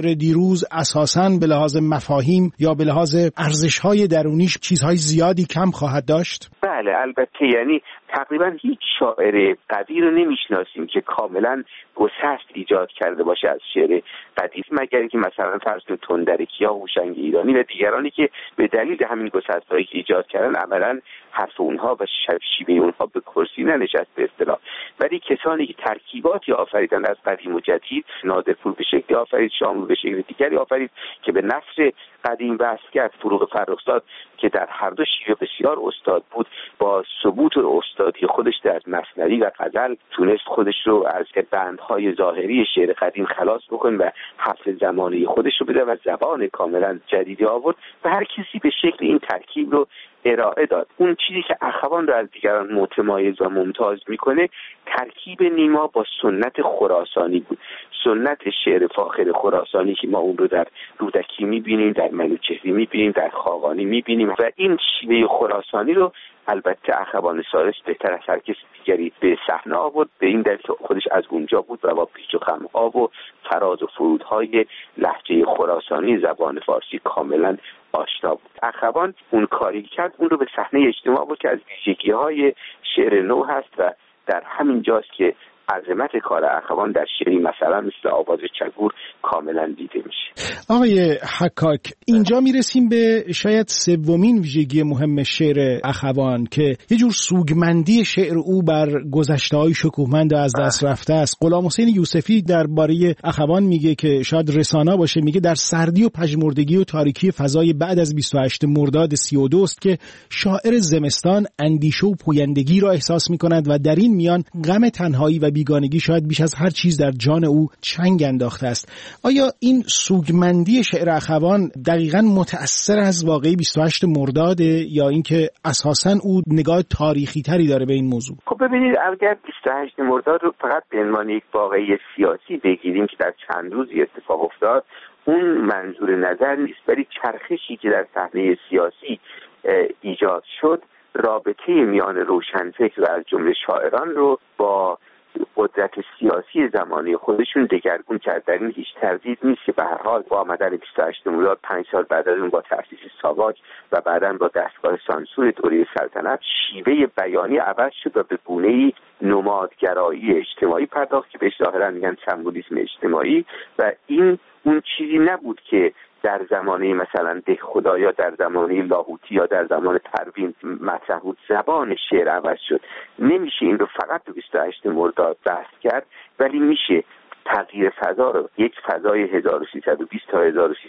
شعر دیروز اساساً به لحاظ مفاهیم یا به لحاظ ارزش‌های درونیش چیزهای زیادی کم خواهد داشت؟ بله البته، یعنی تقریبا هیچ شاعر قوی رو نمیشناسیم که کاملا گسست ایجاد کرده باشه از شعر قدیم، مگر اینکه مثلا فرض کنید تندرکی یا هوشنگ ایرانی و دیگرانی که به دلیل همین گسست‌هایی که ایجاد کردن عملاً حرف اونها و شیوه اونها به کرسی ننشست به اصطلاح. ولی کسانی که ترکیباتی آفریدن از قدیم و جدید، نادرپور به شکلی آفرید، شاملو به شکل دیگری آفرید که به نثر قدیم وصل کرد. فروغ فرخزاد که در هر دو شیوه بسیار استاد بود، با ثبوت و استادی خودش در مثنوی و غزل تونست خودش رو از بندهای ظاهری شعر قدیم خلاص بکنه و حفظ زمانه خودش رو بده و زبان کاملا جدیدی آورد و هر کسی به شکل این ترکیب رو ارائه داد. اون چیزی که اخوان رو از دیگران متمایز و ممتاز میکنه ترکیب نیما با سنت خراسانی بود، سنت شعر فاخر خراسانی که ما اون رو در رودکی میبینیم، در منوچهری میبینیم، در خاقانی میبینیم و این شیوه خراسانی رو البته اخوان ثالث بهتر از هر کس دیگری به صحنه آورد، به این دلیل که خودش از اونجا بود و با پیچ و خم‌ها و فراز و فرودهای لهجه خراسانی زبان فارسی کاملا آشنا بود. اخوان اون کاری کرد، اون رو به صحنه اجتماع بود که از ویژگی‌های شعر نو هست و در همین جاست که عظمت کار اخوان در شعری مثلا مثل آواز چگور کاملا دیده میشه. آقای حکاک، اینجا میرسیم به شاید سومین ویژگی مهم شعر اخوان که یه جور سوگمندی شعر او بر گذشته‌های شکوهمند و از دست رفته است. غلام حسین یوسفی درباره اخوان میگه که شاید رسانا باشه، میگه در سردی و پژمردگی و تاریکی فضای بعد از 28 مرداد 32 است که شاعر زمستان اندیشه و پویندگی را احساس میکند و در این میان غم تنهایی و بیگانگی شاید بیش از هر چیز در جان او چنگ انداخته است. آیا این سوگمندی شعر اخوان دقیقاً متأثر از واقعی 28 مرداد یا اینکه اساساً او نگاه تاریخی تری داره به این موضوع؟ خب ببینید، اگر 28 مرداد رو فقط به عنوان یک واقعه سیاسی بگیریم که در چند روزی اتفاق افتاد، اون منظور نظر نیست، ولی چرخشی که در صحنه سیاسی ایجاد شد رابطه میان روشنفکر و از جمله شاعران رو با قدرت سیاسی زمانی خودشون دگرگون کرد. در این هیچ تردید نیست که به هر حال با آمدن 28 مرداد 5 سال بعد از اون با تأسیس ساواک و بعداً با دستگاه سانسور دوره سلطنت شیوه بیانی عوض شد و به گونه‌ای نمادگرایی اجتماعی پرداخت که بهش ظاهراً میگن سمبولیسم اجتماعی و این اون چیزی نبود که در زمانه مثلا ده خدا یا در زمانه لاهوتی یا در زمان پروین مطرح بود. زبان شعر عوض شد. نمیشه این رو فقط به 28 مرداد بحث کرد، ولی میشه تغییر فضا رو، یک فضای 1320 تا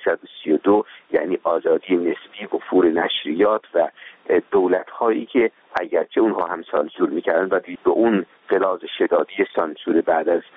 1332 یعنی آزادی نسبی، وفور نشریات و دولت‌هایی که اگرچه اونها هم سانسور میکردن و به اون غلاظ شدادی سانسور بعد از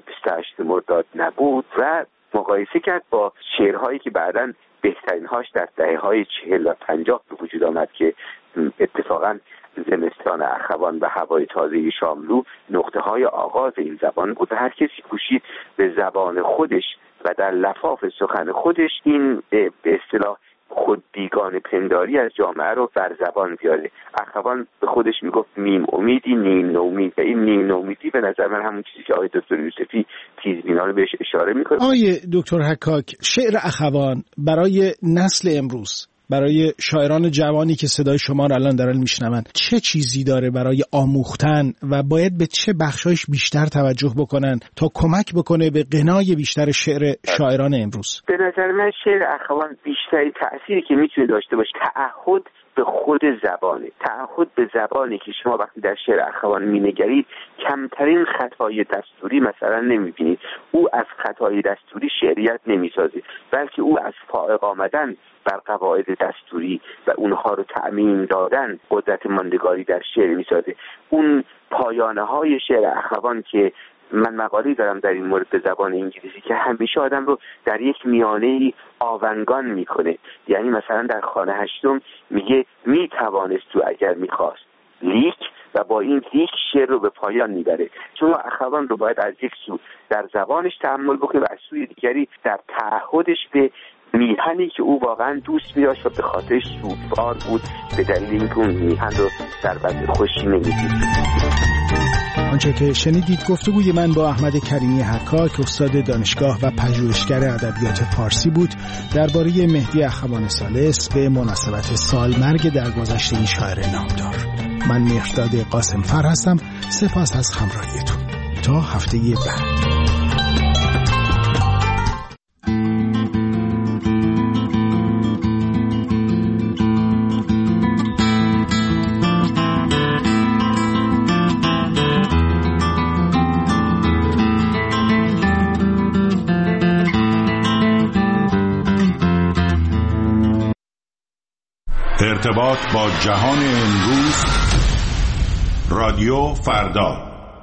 28 مرداد نبود و مقایسه کرد با شعرهایی که بعداً بهترین هاش در دهه‌های 40 و 50 به وجود آمد که اتفاقاً زمستان اخوان و هوای تازه شاملو نقطه های آغاز این زبان بود. هر کسی کوشید به زبان خودش و در لفاف سخن خودش این به اصطلاح خود بیگانه پنداری از جامعه رو بر زبان بیاره. اخوان به خودش میگفت نیم امیدی نیم نومید و این نیم نومیدی به نظر من همون چیزی که آقای دکتر یوسفی تیزبینانه بهش اشاره میکنه. آقای دکتر حکاک، شعر اخوان برای نسل امروز، برای شاعران جوانی که صدای شما رو الان دارن میشنون، چه چیزی داره برای آموختن و باید به چه بخشایش بیشتر توجه بکنن تا کمک بکنه به غنای بیشتر شعر شاعران امروز؟ به نظر من شعر اخوان بیشتری تأثیری که میتونه داشته باشه تعهد به خود زبانه، تعهد به زبانی که شما وقتی در شعر اخوان مینگرید کمترین خطای دستوری مثلا نمیبینید. او از خطای دستوری شعریت نمیسازه، بلکه او از فائق آمدن بر قواعد دستوری و اونها رو تعمیم دادن قدرت ماندگاری در شعر میسازه. اون پایانه های شعر اخوان که من مقالی دارم در این مورد به زبان انگلیسی که همیشه آدم رو در یک میانه آونگان میکنه، یعنی مثلا در خانه هشتم میگه میتوانست تو اگر میخواست لیک و با این لیک شعر رو به پایان میبره. چون اخوان رو باید از یک سو در زبانش تأمل بکنه و از سوی دیگری در تعهدش به میهنی که او واقعا دوست می‌داشت و به خاطرش سوگوار بود به دلیل اینکه اون میهن رو در وضع خوشی نمی‌دید. آنچه که شنیدید گفتگوی من با احمد کریمی حکاک، استاد دانشگاه و پژوهشگر ادبیات فارسی بود درباره مهدی اخوان ثالث به مناسبت سالمرگ درگذشت این شاعر نامدار. من مهرداد قاسمفر هستم. سپاس از همراهیتون. تا هفته بعد. ارتباط با جهان امروز، رادیو فردا.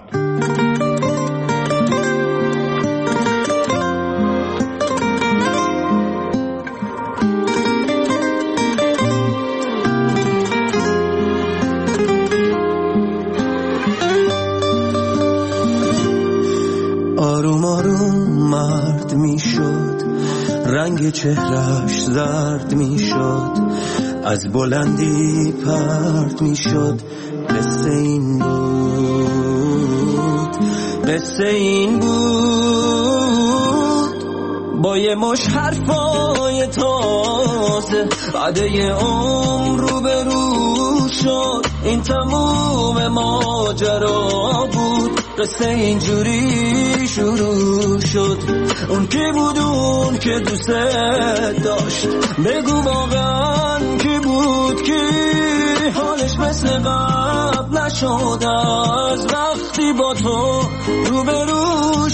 آروم آروم مرد می شد، رنگ چهرش زرد می شد، از بلندی پرد می شد. قصه این بود، قصه این بود، با یه مش حرفای تازه بعد یه عمر رو به رو شد. این تموم ماجرا بود، قصه اینجوری شروع شد. اون کی بود اون که دوست داشت؟ بگو واقعا کی بود کی؟ حالش مثل قبل نشد از وقتی با تو روبرو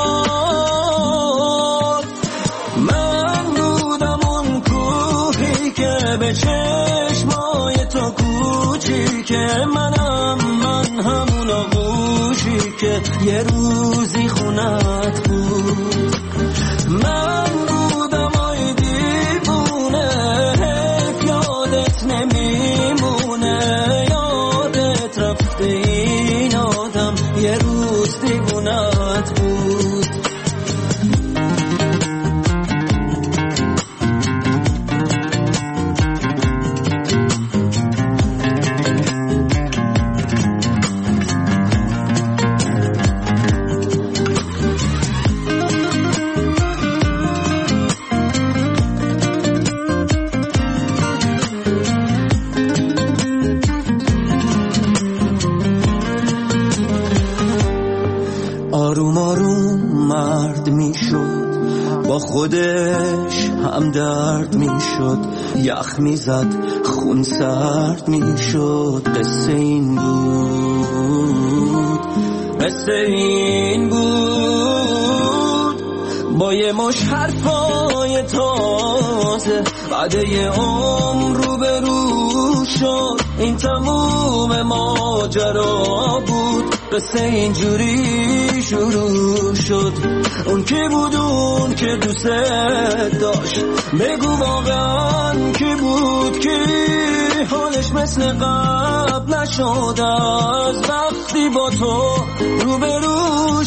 شد. من بودم اون کوهی که به چشمای تو کوچیکه، من همون آغوشی که یه روزی خونت بود. من بودم آی دیوونه، حیف یادت نمیمونه، یادت رفته این آدم یه روز دیوونت بود. آروم آروم مرد می شد، با خودش هم درد می شد، یخ می زد خون سرد می شد. قصه این بود، قصه این بود، با یه مش حرفای تازه بعد یه عمر رو به رو شد. این تموم ماجرا بود، قصه اینجوری شروع شد. اون کی بود اون که دوست داشت؟ بگو واقعا کی بود کی؟ حالش مثل قبل نشد از وقتی با تو روبرو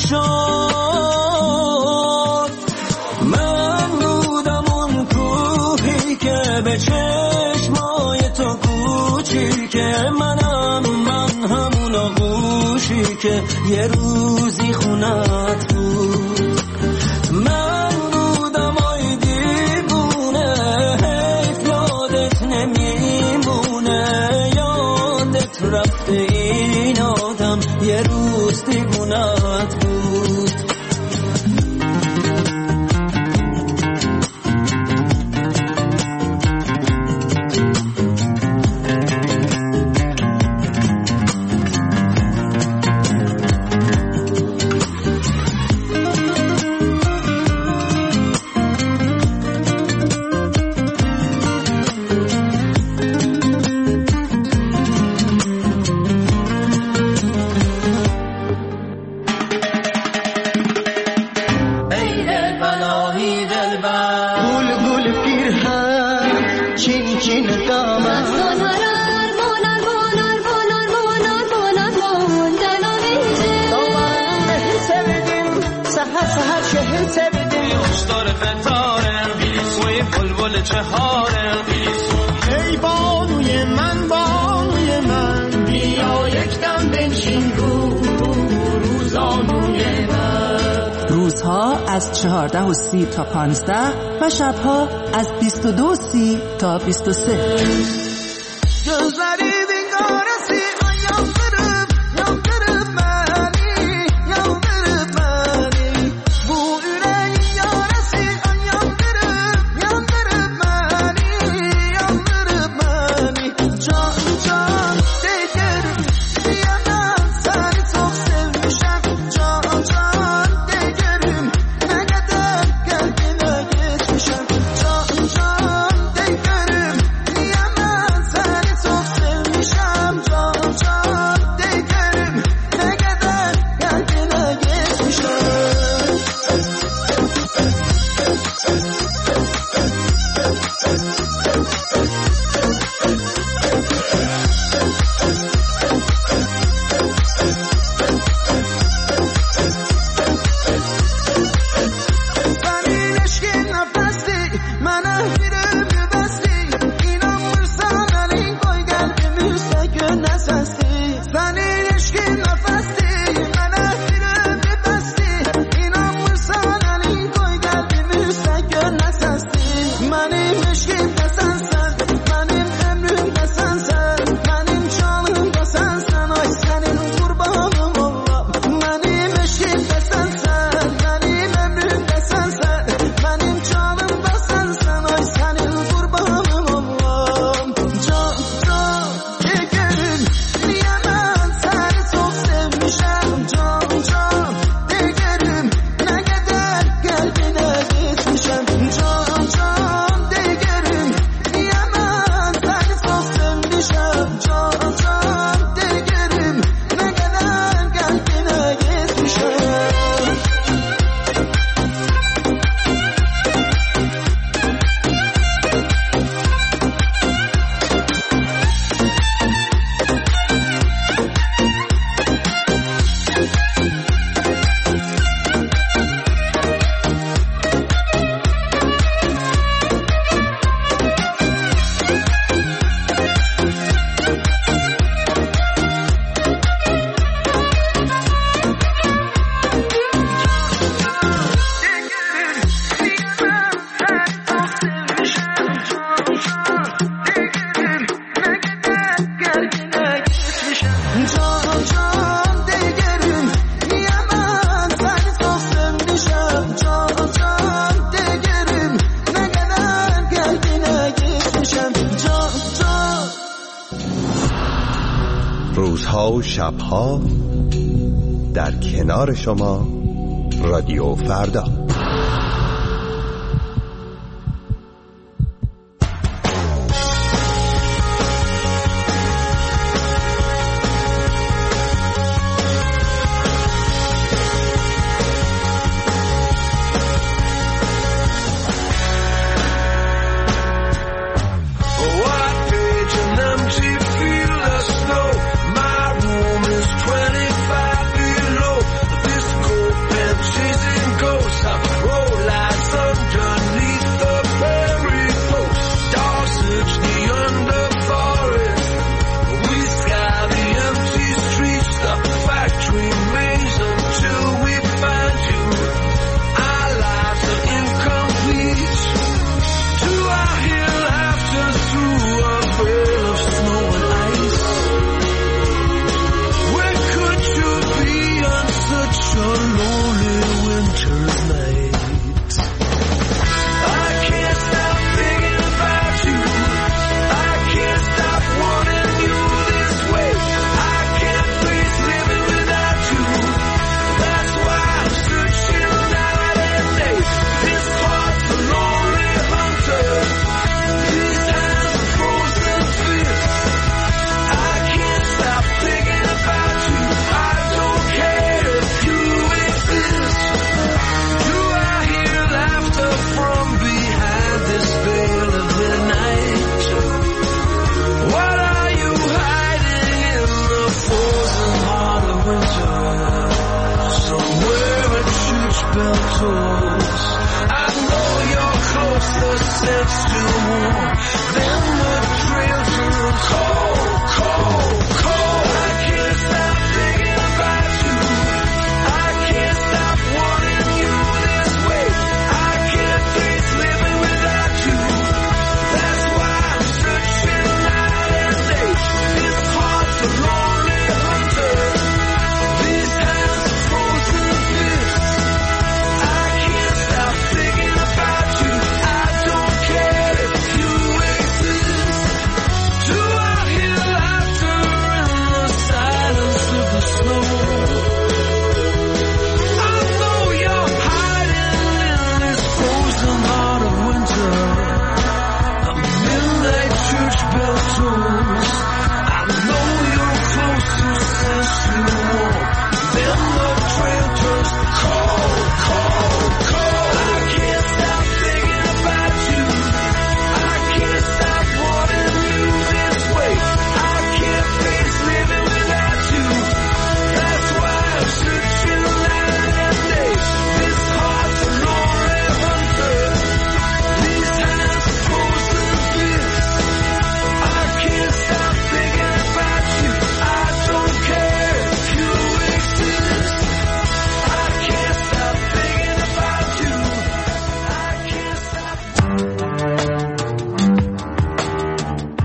شد. من بودم اون کوهی که به چشمای تو کوچیکه، من همون آغوشی که یه روزی خونت بود. من بودم آی دیوونه، حیف یادت نمیمونه، یادت رفته این آدم یه روز دیوونت بود. ای بانوی من بیا یک دم بنشین رو از 14:30 تا 15 و شبها از 22:30 تا 23. روزها و شبها در کنار شما رادیو فردا.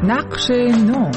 نقش نو.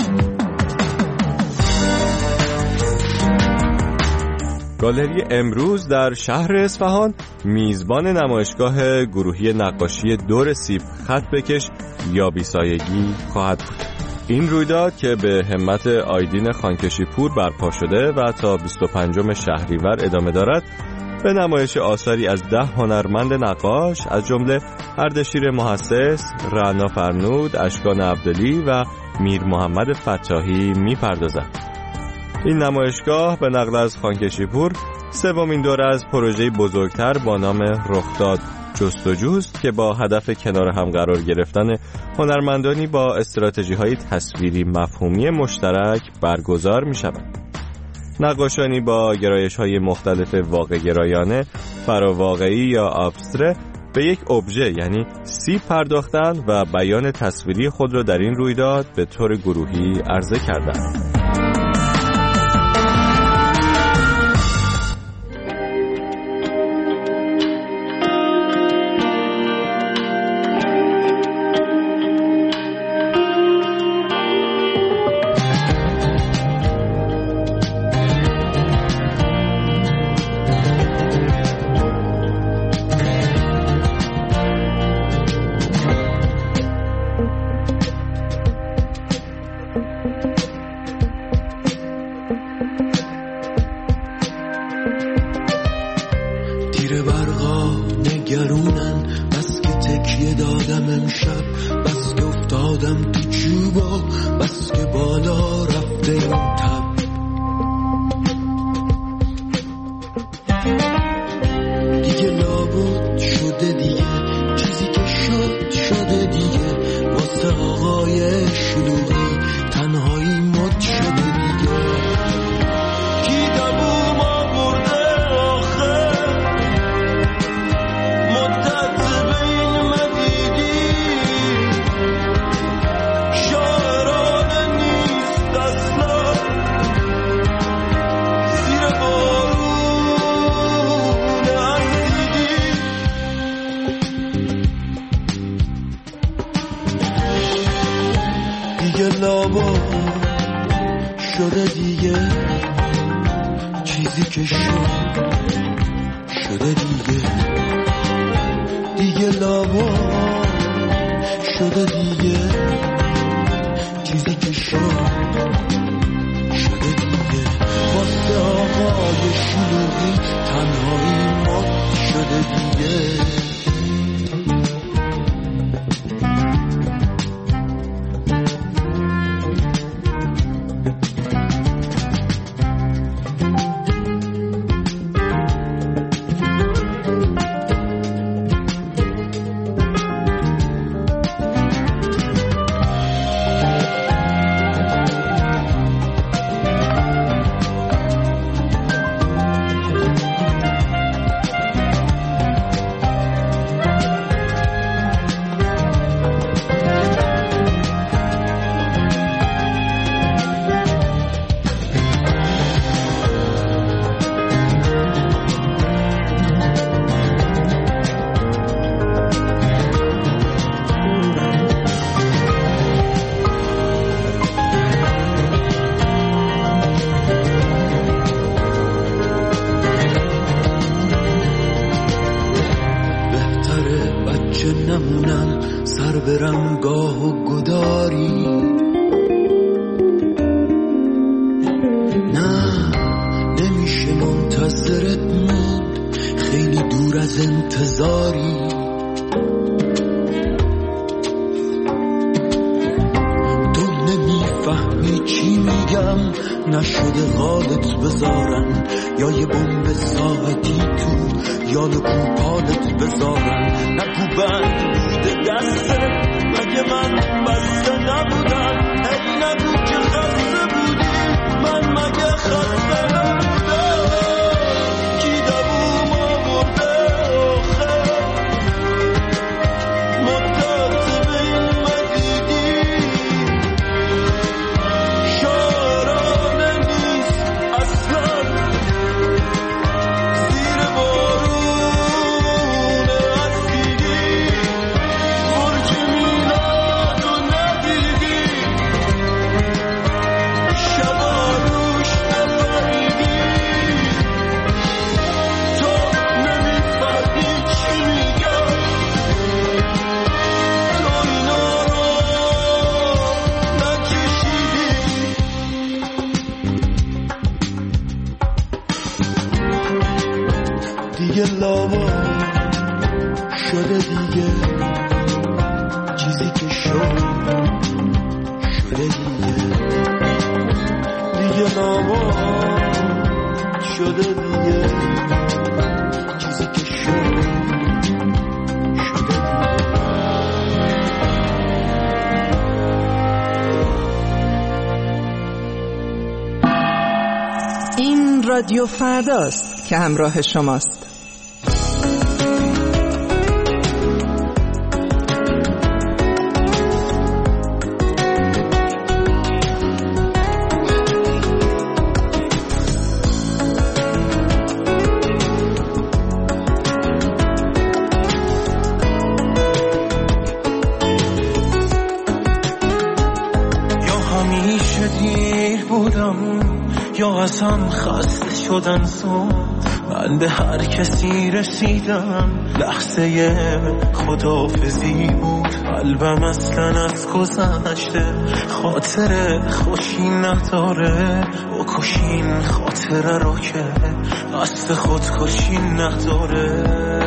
گالری امروز در شهر اصفهان میزبان نمایشگاه گروهی نقاشی دور سیب خط بکش یا بیسایگی خواهد بود. این رویداد که به همت آیدین خانکشی پور برپا شده و تا 25 شهریور ادامه دارد، به نمایش آثاری از 10 هنرمند نقاش از جمله اردشیر محسس، رعنا فرنود، اشکان عبدلی و میر محمد فتاحی می‌پردازد. این نمایشگاه به نقل از خانکشی پور سومین دوره از پروژه بزرگتر با نام رخداد جستجوست که با هدف کنار هم قرار گرفتن هنرمندانی با استراتژی‌های تصویری مفهومی مشترک برگزار می‌شود. نقاشانی با گرایش‌های مختلف واقع گرایانه، فراواقعی یا ابستره به یک ابژه یعنی سیب پرداختند و بیان تصویری خود را در این رویداد به طور گروهی عرضه کردند. شده دیگه چیزی که شده دیگه لابا شده دیگه چیزی که شده دیگه واسه آقای شلوغی تنهایی ما شده دیگه. نشده غالت بذارن یا یه بمب ساعتی تو یا نکو پالت بذارن نکو بند بوده دسته مگه من بسته نبودم ای نگو که خسته بودی من مگه خسته نبودم کی دووم آورده آخه مدت به این مدیدی زیر بارون اسیدی برج لاوا شده دیگه چیزی که شده دیگه لاوا شده دیگه چیزی که شده این رادیو فرداست که همراه شماست. یا ازم خسته شدن زود من به هر کسی رسیدم لحظه خداحافظی بود قلبم اصلا از گذشته خاطر خوشی نداره بکشین خاطره رو که قصد خودکشی نداره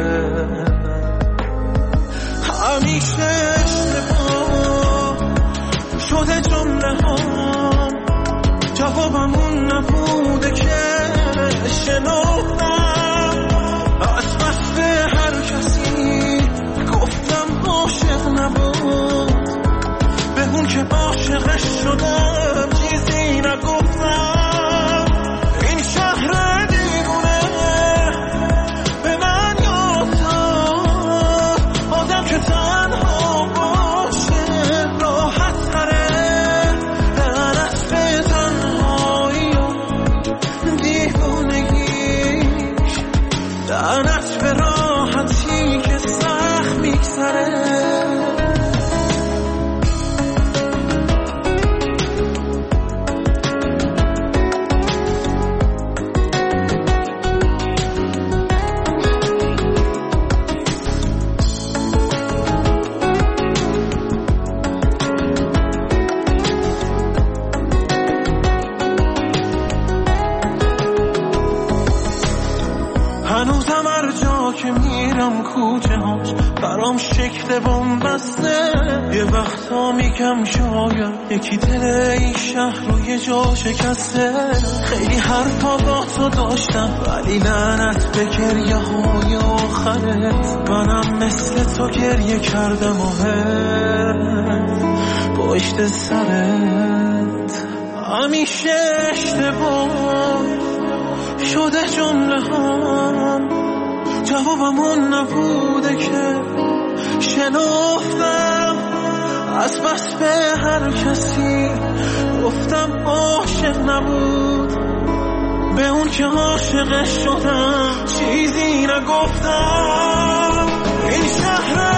همیشه اشتباه شده جمله ها جوابمون نبوده که شنفتم از بس به هر کسی گفتم عاشق نبود به اون که عاشقش شدم چیزی نگفتم این شهر دیوونه به من یاد داد آدم که تنها باشه راحت تره لعنت به راحتی که سخت میگذره هنوزم هر جا که میرم کوچه هاش برام شکل بنبسته یه وقتا میگم شاید یکی دل این شهر رو یه جا شکسته خیلی حرفا با تو داشتم ولی لعنت به گریه های آخرت منم مثل تو گریه کردم با پشت سرت همیشه اشتباه شده جمله هم جوابمون نبوده که شنفتم از بس به هر کسی گفتم عاشق نبود به اون که عاشقش شدم چیزی نگفتم این شهر